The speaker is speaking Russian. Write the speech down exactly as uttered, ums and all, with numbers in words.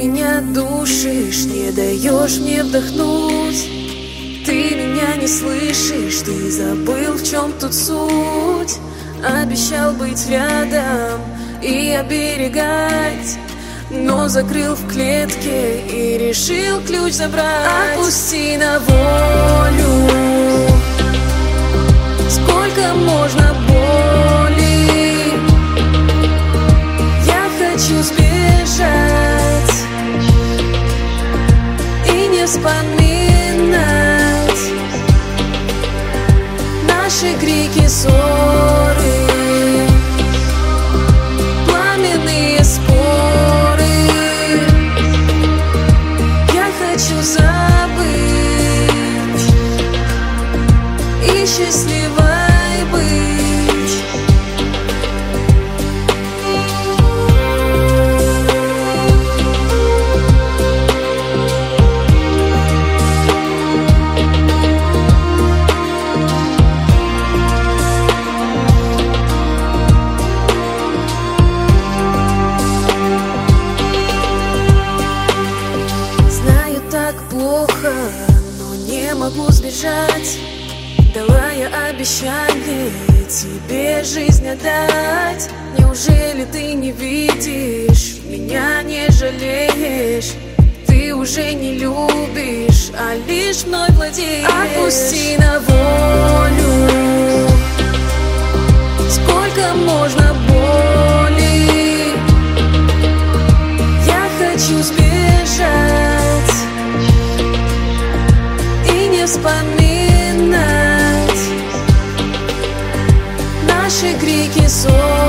меня душишь, не даешь мне вдохнуть. Ты меня не слышишь, ты забыл, в чем тут суть. Обещал быть рядом и оберегать, но закрыл в клетке и решил ключ забрать. Отпусти на волю, сколько можно боли. Я хочу сбежать и не вспоминать наши крики, ссоры, пламенные споры. Я хочу забыть и счастливой быть. Знаю, так плохо, но не могу сбежать. Дала я обещание тебе жизнь отдать. Неужели ты не видишь, меня не жалеешь? Ты уже не любишь, а лишь мной владеешь. Отпусти на волю, сколько можно боли. Я хочу сбежать и не вспоминать наши крики, ссоры,